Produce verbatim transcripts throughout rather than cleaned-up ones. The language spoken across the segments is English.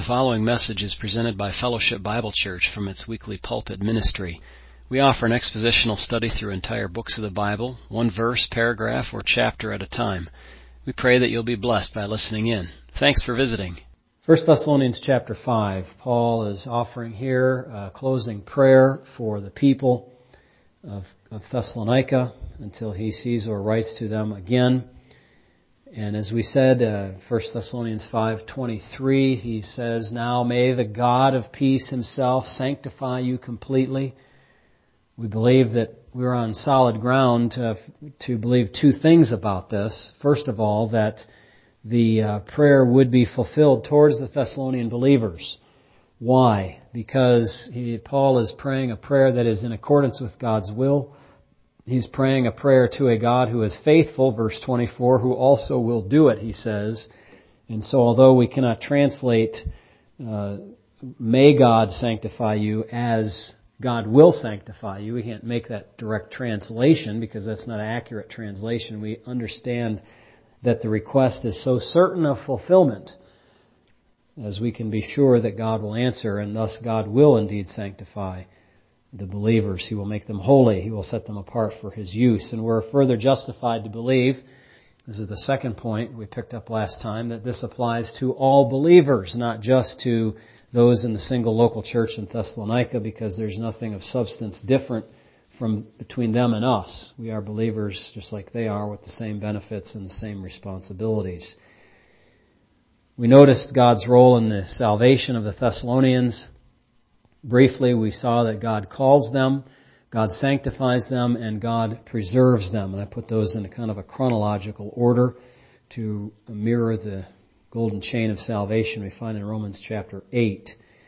The following message is presented by Fellowship Bible Church from its weekly pulpit ministry. We offer an expositional study through entire books of the Bible, one verse, paragraph, or chapter at a time. We pray that you'll be blessed by listening in. Thanks for visiting. First Thessalonians chapter five. Paul is offering here a closing prayer for the people of, of Thessalonica until he sees or writes to them again. And as we said, uh, First Thessalonians five twenty-three, he says, "Now may the God of peace himself sanctify you completely." We believe that we're on solid ground to, to believe two things about this. First of all, that the uh, prayer would be fulfilled towards the Thessalonian believers. Why? Because he, Paul is praying a prayer that is in accordance with God's will. He's praying a prayer to a God who is faithful, verse twenty-four, who also will do it, he says. And so although we cannot translate, uh, may God sanctify you as God will sanctify you, we can't make that direct translation because that's not an accurate translation. We understand that the request is so certain of fulfillment as we can be sure that God will answer, and thus God will indeed sanctify the believers. He will make them holy. He will set them apart for His use. And we're further justified to believe, this is the second point we picked up last time, that this applies to all believers, not just to those in the single local church in Thessalonica, because there's nothing of substance different from between them and us. We are believers just like they are, with the same benefits and the same responsibilities. We noticed God's role in the salvation of the Thessalonians. Briefly, we saw that God calls them, God sanctifies them, and God preserves them. And I put those in a kind of a chronological order to mirror the golden chain of salvation we find in Romans chapter eight.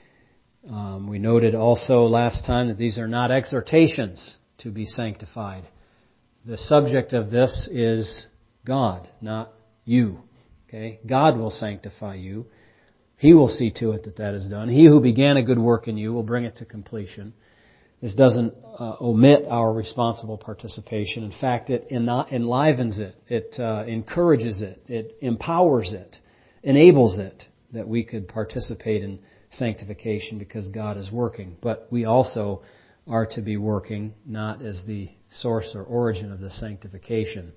Um, we noted also last time that these are not exhortations to be sanctified. The subject of this is God, not you. Okay? God will sanctify you. He will see to it that that is done. He who began a good work in you will bring it to completion. This doesn't uh, omit our responsible participation. In fact, it enlivens it. It uh, encourages it. It empowers it. Enables it that we could participate in sanctification because God is working. But we also are to be working, not as the source or origin of the sanctification.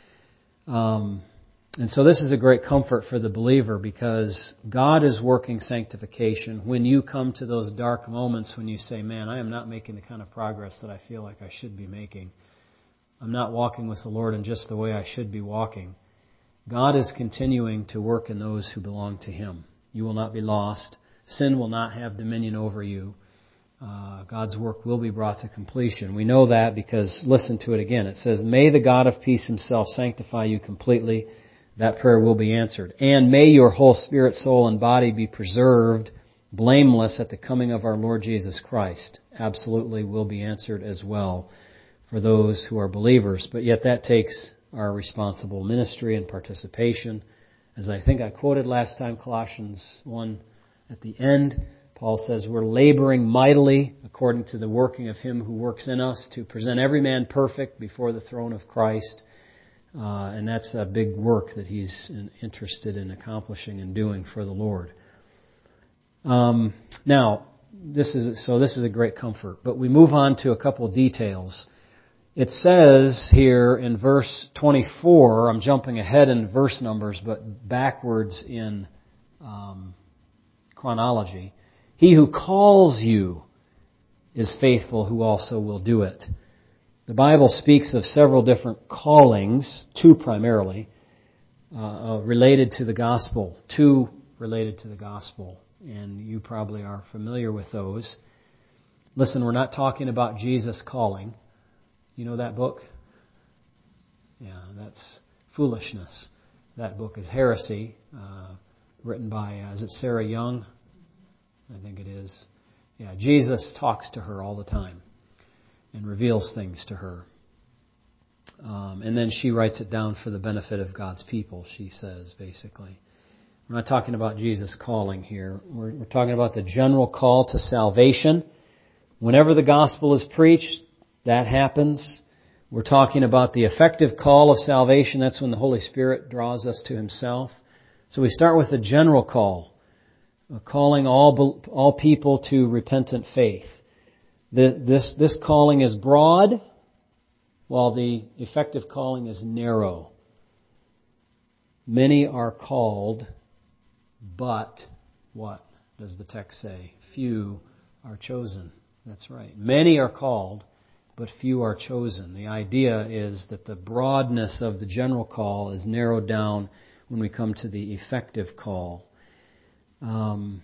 Um... And so this is a great comfort for the believer because God is working sanctification. When you come to those dark moments when you say, man, I am not making the kind of progress that I feel like I should be making. I'm not walking with the Lord in just the way I should be walking. God is continuing to work in those who belong to Him. You will not be lost. Sin will not have dominion over you. Uh, God's work will be brought to completion. We know that because, listen to it again. It says, may the God of peace Himself sanctify you completely. That prayer will be answered. And may your whole spirit, soul, and body be preserved blameless at the coming of our Lord Jesus Christ. Absolutely will be answered as well for those who are believers. But yet that takes our responsible ministry and participation. As I think I quoted last time, Colossians one at the end, Paul says, we're laboring mightily according to the working of Him who works in us to present every man perfect before the throne of Christ. Uh, and that's a big work that he's in, interested in accomplishing and doing for the Lord. Um, now, this is so this is a great comfort. But we move on to a couple of details. It says here in verse twenty-four, I'm jumping ahead in verse numbers, but backwards in um, chronology. He who calls you is faithful, who also will do it. The Bible speaks of several different callings, two primarily, uh, related to the gospel. Two related to the gospel. And you probably are familiar with those. Listen, we're not talking about Jesus calling. You know that book? Yeah, that's foolishness. That book is heresy, uh, written by, uh, is it Sarah Young? I think it is. Yeah, Jesus talks to her all the time and reveals things to her. Um, and then she writes it down for the benefit of God's people, she says, basically. We're not talking about Jesus calling here. We're, we're talking about the general call to salvation. Whenever the gospel is preached, that happens. We're talking about the effective call of salvation. That's when the Holy Spirit draws us to Himself. So we start with the general call. uh, calling all all people to repentant faith. The, this this calling is broad, while the effective calling is narrow. Many are called, but what does the text say? Few are chosen. That's right. Many are called, but few are chosen. The idea is that the broadness of the general call is narrowed down when we come to the effective call. Um,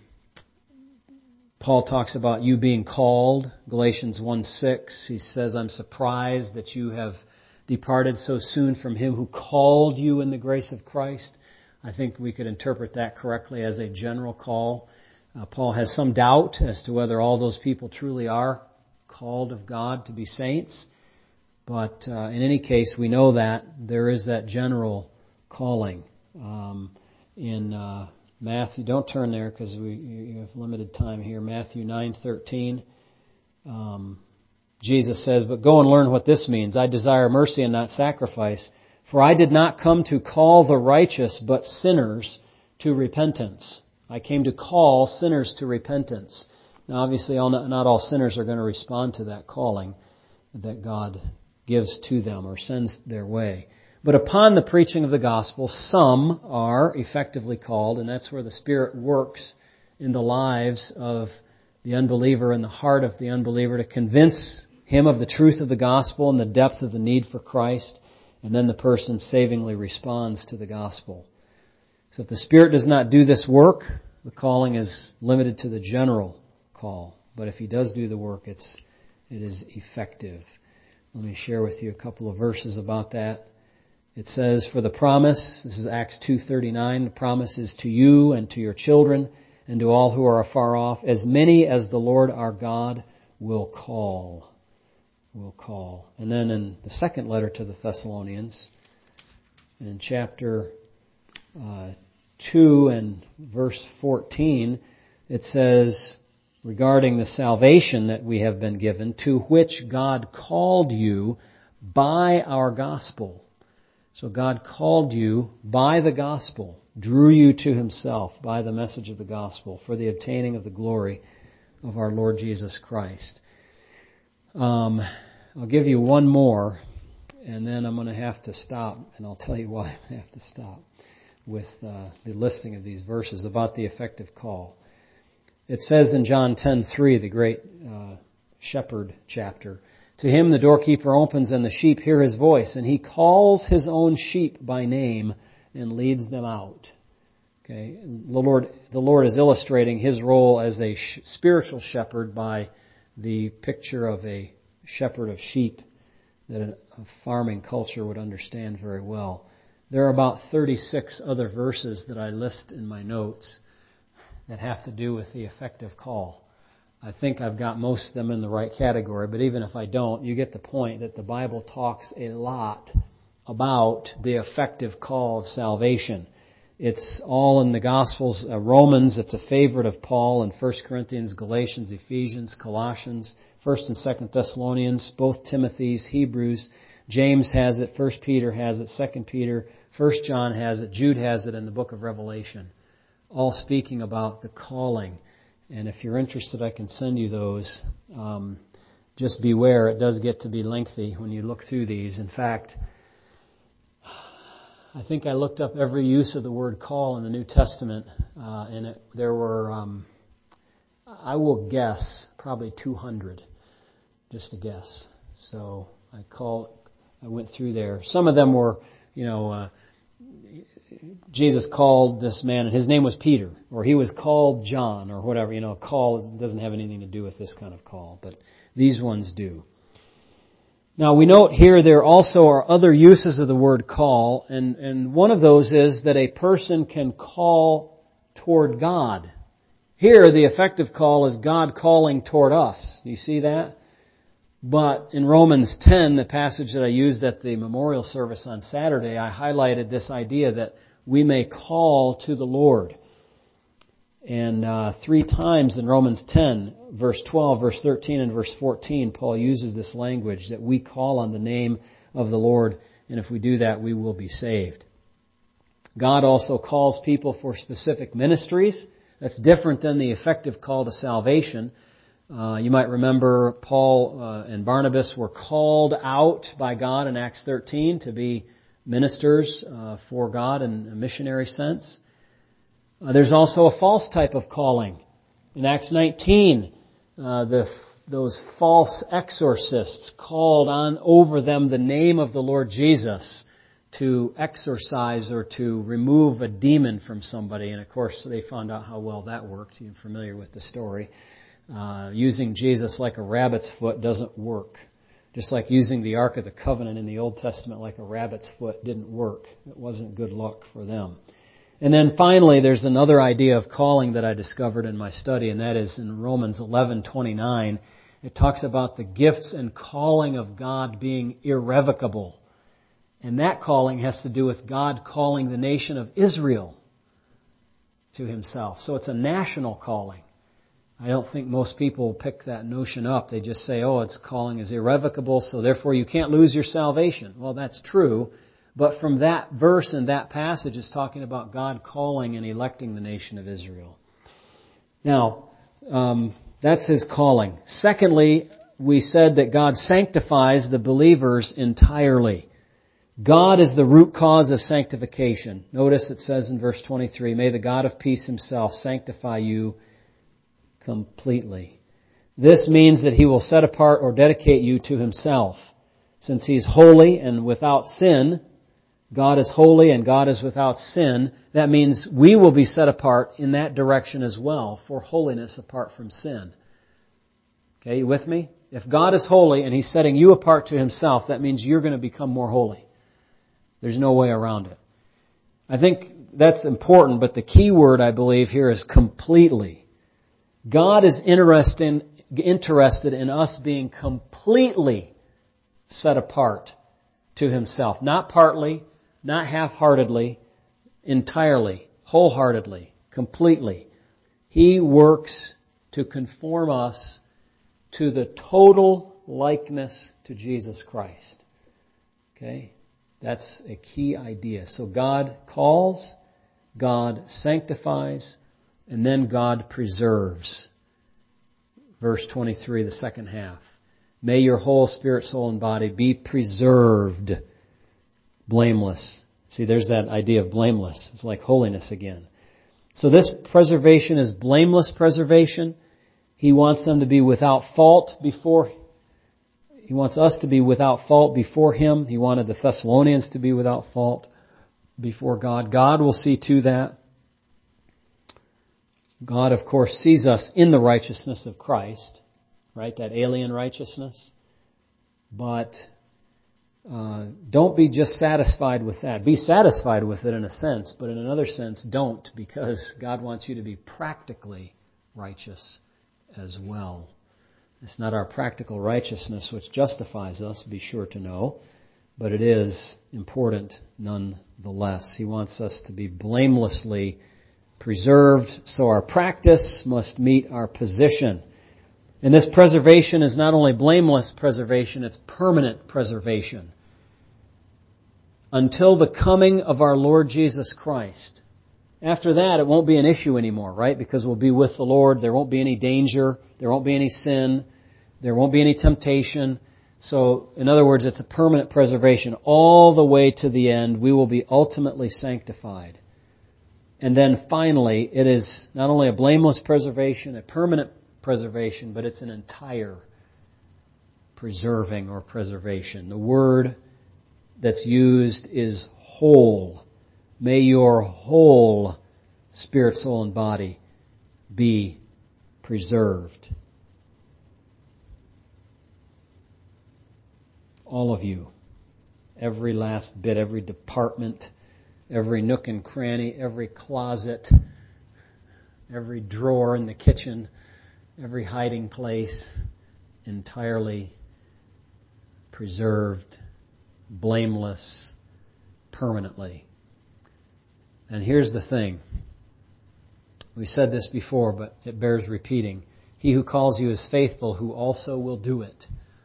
Paul talks about you being called. Galatians one six, he says, I'm surprised that you have departed so soon from him who called you in the grace of Christ. I think we could interpret that correctly as a general call. Uh, Paul has some doubt as to whether all those people truly are called of God to be saints. But uh, in any case, we know that there is that general calling. Um, in uh, Matthew, don't turn there because we you have limited time here. Matthew nine thirteen. Um, Jesus says, but go and learn what this means. I desire mercy and not sacrifice. For I did not come to call the righteous, but sinners to repentance. I came to call sinners to repentance. Now, obviously, all, not all sinners are going to respond to that calling that God gives to them or sends their way. But upon the preaching of the gospel, some are effectively called, and that's where the Spirit works in the lives of the unbeliever, in the heart of the unbeliever, to convince him of the truth of the gospel and the depth of the need for Christ, and then the person savingly responds to the gospel. So if the Spirit does not do this work, the calling is limited to the general call. But if He does do the work, it's it is effective. Let me share with you a couple of verses about that. It says, for the promise, this is Acts two thirty-nine, the promise is to you and to your children and to all who are afar off, as many as the Lord our God will call. Will call. And then in the second letter to the Thessalonians, in chapter uh, two and verse fourteen, it says, regarding the salvation that we have been given, to which God called you by our gospel. So God called you by the gospel, drew you to Himself by the message of the gospel for the obtaining of the glory of our Lord Jesus Christ. Um, I'll give you one more, and then I'm going to have to stop, and I'll tell you why I have to stop with uh, the listing of these verses about the effective call. It says in John ten three, the great uh, shepherd chapter, to him the doorkeeper opens and the sheep hear his voice, and he calls his own sheep by name and leads them out. Okay, the Lord, the Lord is illustrating His role as a sh- spiritual shepherd by the picture of a shepherd of sheep that a, a farming culture would understand very well. There are about thirty-six other verses that I list in my notes that have to do with the effective call. I think I've got most of them in the right category, but even if I don't, you get the point that the Bible talks a lot about the effective call of salvation. It's all in the Gospels. Uh, Romans, it's a favorite of Paul, in First Corinthians, Galatians, Ephesians, Colossians, First and Second Thessalonians, both Timothy's, Hebrews. James has it, First Peter has it, Second Peter, First John has it, Jude has it in the book of Revelation. All speaking about the calling. And if you're interested, I can send you those. Um, just beware, it does get to be lengthy when you look through these. In fact, I think I looked up every use of the word call in the New Testament, uh, and it, there were, um, I will guess, probably two hundred. Just a guess. So I call, I went through there. Some of them were, you know, uh, Jesus called this man, and his name was Peter, or he was called John, or whatever. You know, call doesn't have anything to do with this kind of call, but these ones do. Now, we note here there also are other uses of the word call, and, and one of those is that a person can call toward God. Here, the effective call is God calling toward us. Do you see that? But in Romans ten, the passage that I used at the memorial service on Saturday, I highlighted this idea that we may call to the Lord. And uh, three times in Romans ten, verse twelve, verse thirteen, and verse fourteen, Paul uses this language that we call on the name of the Lord, and if we do that, we will be saved. God also calls people for specific ministries. That's different than the effective call to salvation. Uh, you might remember Paul uh, and Barnabas were called out by God in Acts thirteen to be ministers uh, for God in a missionary sense. Uh, there's also a false type of calling. In Acts nineteen, uh, the those false exorcists called on over them the name of the Lord Jesus to exorcise or to remove a demon from somebody. And of course, they found out how well that worked. You're familiar with the story. Uh, using Jesus like a rabbit's foot doesn't work. Just like using the Ark of the Covenant in the Old Testament like a rabbit's foot didn't work. It wasn't good luck for them. And then finally, there's another idea of calling that I discovered in my study, and that is in Romans eleven twenty-nine. It talks about the gifts and calling of God being irrevocable. And that calling has to do with God calling the nation of Israel to Himself. So it's a national calling. I don't think most people pick that notion up. They just say, oh, its calling is irrevocable, so therefore you can't lose your salvation. Well, that's true. But from that verse and that passage is talking about God calling and electing the nation of Israel. Now, um, that's His calling. Secondly, we said that God sanctifies the believers entirely. God is the root cause of sanctification. Notice it says in verse twenty-three, may the God of peace Himself sanctify you completely. This means that He will set apart or dedicate you to Himself. Since He is holy and without sin, God is holy and God is without sin, that means we will be set apart in that direction as well for holiness apart from sin. Okay, you with me? If God is holy and He's setting you apart to Himself, that means you're going to become more holy. There's no way around it. I think that's important, but the key word I believe here is completely. God is interested in, interested in us being completely set apart to Himself. Not partly, not half-heartedly, entirely, wholeheartedly, completely. He works to conform us to the total likeness to Jesus Christ. Okay? That's a key idea. So God calls, God sanctifies, and then God preserves. Verse twenty-three, the second half. May your whole spirit, soul, and body be preserved blameless. See, there's that idea of blameless. It's like holiness again. So this preservation is blameless preservation. He wants them to be without fault before He wants us to be without fault before Him. He wanted the Thessalonians to be without fault before God. God will see to that. God, of course, sees us in the righteousness of Christ, right? That alien righteousness. But uh, don't be just satisfied with that. Be satisfied with it in a sense, but in another sense, don't, because God wants you to be practically righteous as well. It's not our practical righteousness which justifies us, be sure to know, but it is important nonetheless. He wants us to be blamelessly preserved, so our practice must meet our position. And this preservation is not only blameless preservation, it's permanent preservation. Until the coming of our Lord Jesus Christ. After that, it won't be an issue anymore, right? Because we'll be with the Lord. There won't be any danger. There won't be any sin. There won't be any temptation. So, in other words, it's a permanent preservation. All the way to the end, we will be ultimately sanctified. And then finally, it is not only a blameless preservation, a permanent preservation, but it's an entire preserving or preservation. The word that's used is whole. May your whole spirit, soul, and body be preserved. All of you. Every last bit, every department, every nook and cranny, every closet, every drawer in the kitchen, every hiding place, entirely preserved, blameless, permanently. And here's the thing. We said this before, but it bears repeating. He who calls you is faithful, who also will do it.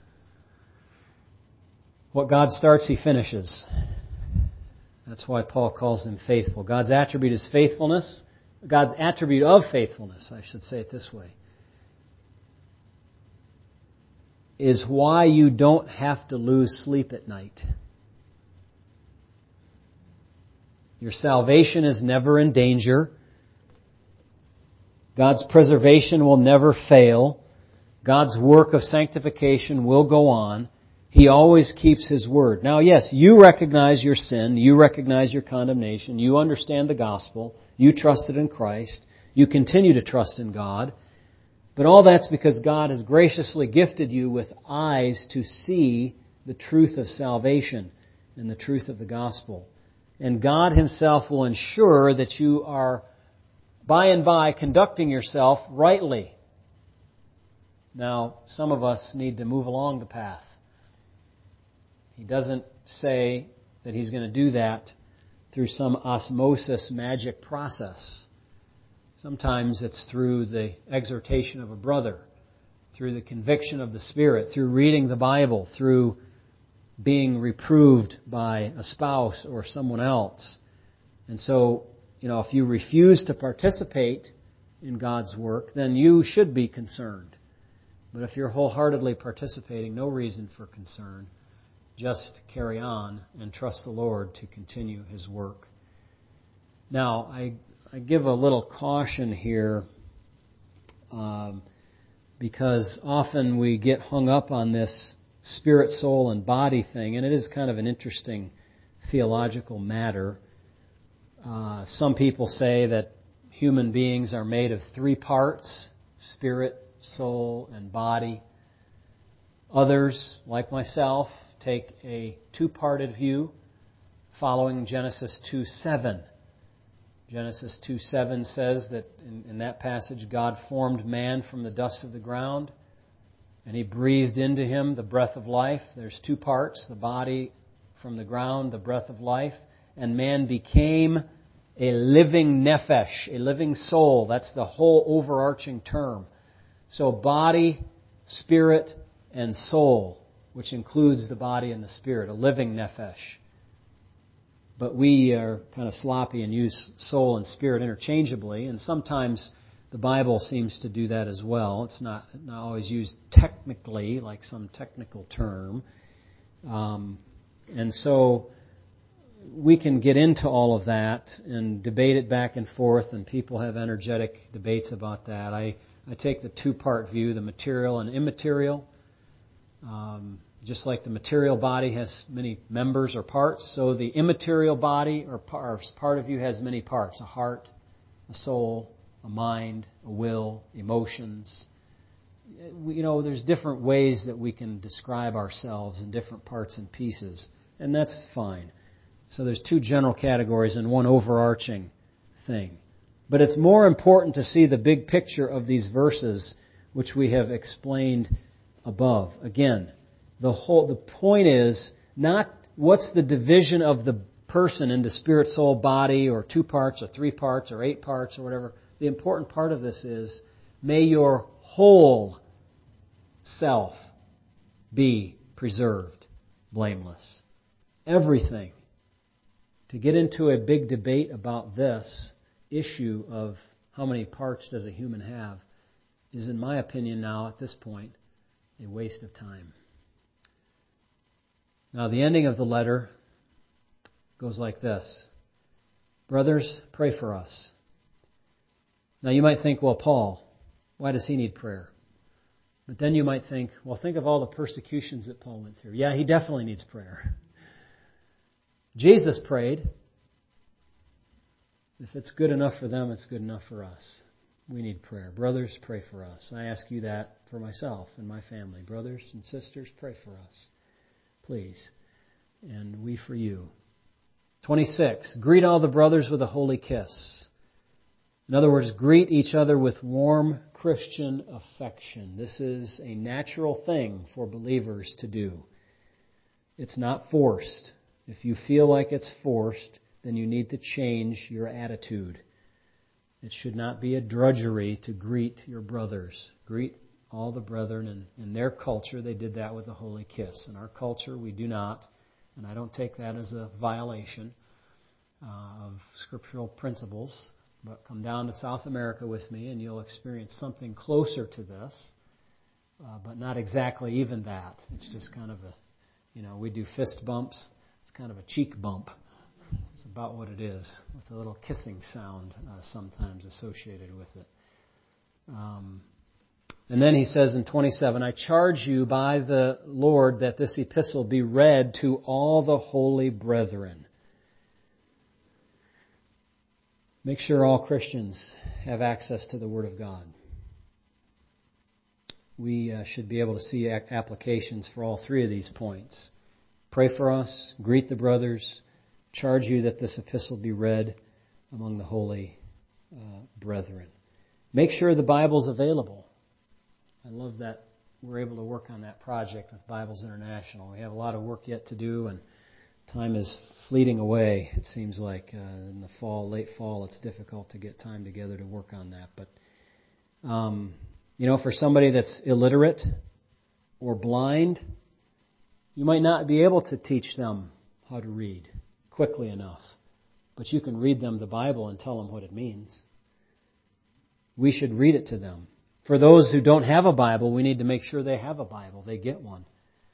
What God starts, He finishes. That's why Paul calls Him faithful. God's attribute is faithfulness. God's attribute of faithfulness, I should say it this way, is why you don't have to lose sleep at night. Your salvation is never in danger. God's preservation will never fail. God's work of sanctification will go on. He always keeps His word. Now, yes, you recognize your sin. You recognize your condemnation. You understand the gospel. You trusted in Christ. You continue to trust in God. But all that's because God has graciously gifted you with eyes to see the truth of salvation and the truth of the gospel. And God Himself will ensure that you are, by and by, conducting yourself rightly. Now, some of us need to move along the path. He doesn't say that He's going to do that through some osmosis magic process. Sometimes it's through the exhortation of a brother, through the conviction of the Spirit, through reading the Bible, through being reproved by a spouse or someone else. And so, you know, if you refuse to participate in God's work, then you should be concerned. But if you're wholeheartedly participating, no reason for concern. Just carry on and trust the Lord to continue His work. Now, I, I give a little caution here um, because often we get hung up on this spirit, soul, and body thing, and it is kind of an interesting theological matter. Uh, some people say that human beings are made of three parts: spirit, soul, and body. Others, like myself, take a two-parted view following Genesis two seven. Genesis two seven says that in, in that passage, God formed man from the dust of the ground, and He breathed into him the breath of life. There's two parts: the body from the ground, the breath of life, and man became a living nephesh, a living soul. That's the whole overarching term. So body, spirit, and soul, which includes the body and the spirit, a living nephesh. But we are kind of sloppy and use soul and spirit interchangeably, and sometimes the Bible seems to do that as well. It's not, not always used technically, like some technical term. Um, and so we can get into all of that and debate it back and forth, and people have energetic debates about that. I, I take the two-part view, the material and immaterial. Um, just like the material body has many members or parts, so the immaterial body or part of you has many parts: a heart, a soul, a mind, a will, emotions. You know, there's different ways that we can describe ourselves in different parts and pieces, and that's fine. So there's two general categories and one overarching thing. But it's more important to see the big picture of these verses, which we have explained above. Again, the whole the point is not what's the division of the person into spirit, soul, body, or two parts, or three parts, or eight parts, or whatever. The important part of this is, may your whole self be preserved, blameless. Everything. To get into a big debate about this issue of how many parts does a human have is, in my opinion now, at this point, a waste of time. Now, the ending of the letter goes like this: brothers, pray for us. Now, you might think, well, Paul, why does he need prayer? But then you might think, well, think of all the persecutions that Paul went through. Yeah, he definitely needs prayer. Jesus prayed. If it's good enough for them, it's good enough for us. We need prayer. Brothers, pray for us. I ask you that for myself and my family. Brothers and sisters, pray for us. Please. And we for you. twenty-six. Greet all the brothers with a holy kiss. In other words, greet each other with warm Christian affection. This is a natural thing for believers to do. It's not forced. If you feel like it's forced, then you need to change your attitude. It should not be a drudgery to greet your brothers. Greet all the brethren. And in their culture, they did that with a holy kiss. In our culture, we do not. And I don't take that as a violation uh, of scriptural principles. But come down to South America with me and you'll experience something closer to this, uh, but not exactly even that. It's just kind of a, you know, we do fist bumps. It's kind of a cheek bump. It's about what it is, with a little kissing sound uh, sometimes associated with it. Um, and then he says in twenty-seven, I charge you by the Lord that this epistle be read to all the holy brethren. Make sure all Christians have access to the Word of God. We uh, should be able to see applications for all three of these points. Pray for us, greet the brothers, charge you that this epistle be read among the holy uh, brethren. Make sure the Bible's available. I love that we're able to work on that project with Bibles International. We have a lot of work yet to do, and time is fleeting away. It seems like uh, in the fall, late fall, it's difficult to get time together to work on that. But, um, you know, for somebody that's illiterate or blind, you might not be able to teach them how to read quickly enough. But you can read them the Bible and tell them what it means. We should read it to them. For those who don't have a Bible, we need to make sure they have a Bible. They get one.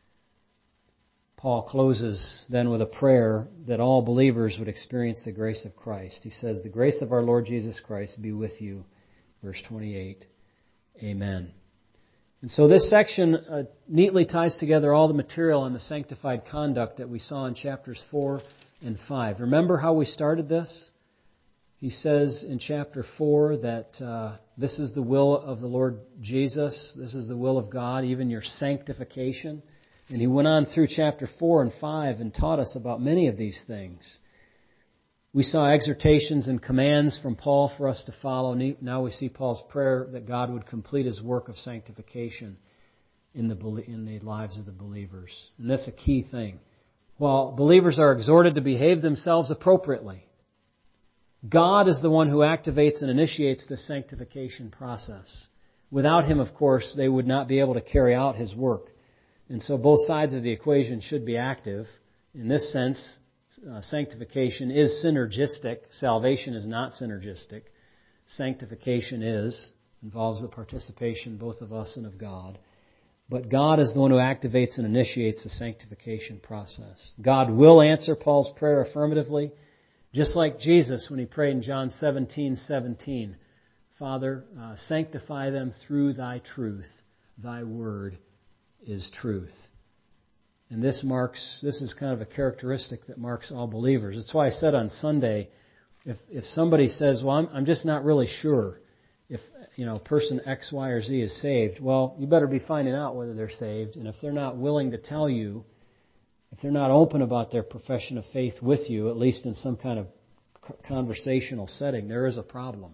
Paul closes then with a prayer that all believers would experience the grace of Christ. He says, the grace of our Lord Jesus Christ be with you. Verse twenty-eight. Amen. And so this section uh, neatly ties together all the material on the sanctified conduct that we saw in chapters four and five. Remember how we started this? He says in chapter four that uh, this is the will of the Lord Jesus. This is the will of God, even your sanctification. And he went on through chapter four and five and taught us about many of these things. We saw exhortations and commands from Paul for us to follow. Now we see Paul's prayer that God would complete his work of sanctification in the in the lives of the believers. And that's a key thing. While believers are exhorted to behave themselves appropriately, God is the one who activates and initiates the sanctification process. Without Him, of course, they would not be able to carry out His work. And so both sides of the equation should be active. In this sense, uh, sanctification is synergistic. Salvation is not synergistic. Sanctification is, involves the participation both of us and of God. But God is the one who activates and initiates the sanctification process. God will answer Paul's prayer affirmatively, just like Jesus when He prayed in John seventeen seventeen. Father, uh, sanctify them through Thy truth. Thy word is truth. And this marks, this is kind of a characteristic that marks all believers. That's why I said on Sunday, if if somebody says, well, I'm, I'm just not really sure if, you know, person X, Y, or Z is saved, well, you better be finding out whether they're saved. And if they're not willing to tell you, if they're not open about their profession of faith with you, at least in some kind of conversational setting, there is a problem.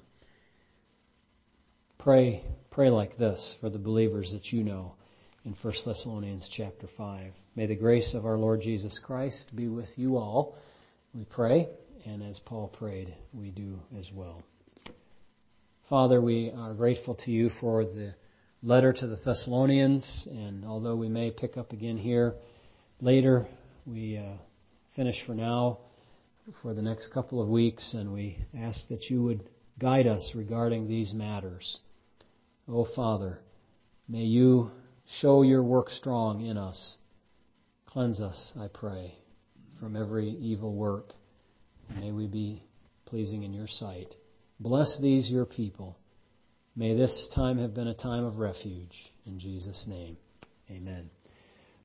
Pray, pray like this for the believers that you know in First Thessalonians chapter five. May the grace of our Lord Jesus Christ be with you all. We pray, and as Paul prayed, we do as well. Father, we are grateful to you for the letter to the Thessalonians, and although we may pick up again here later, we uh, finish for now for the next couple of weeks, and we ask that you would guide us regarding these matters. Oh, Father, may you show your work strong in us. Cleanse us, I pray, from every evil work. May we be pleasing in your sight. Bless these, your people. May this time have been a time of refuge. In Jesus' name, amen.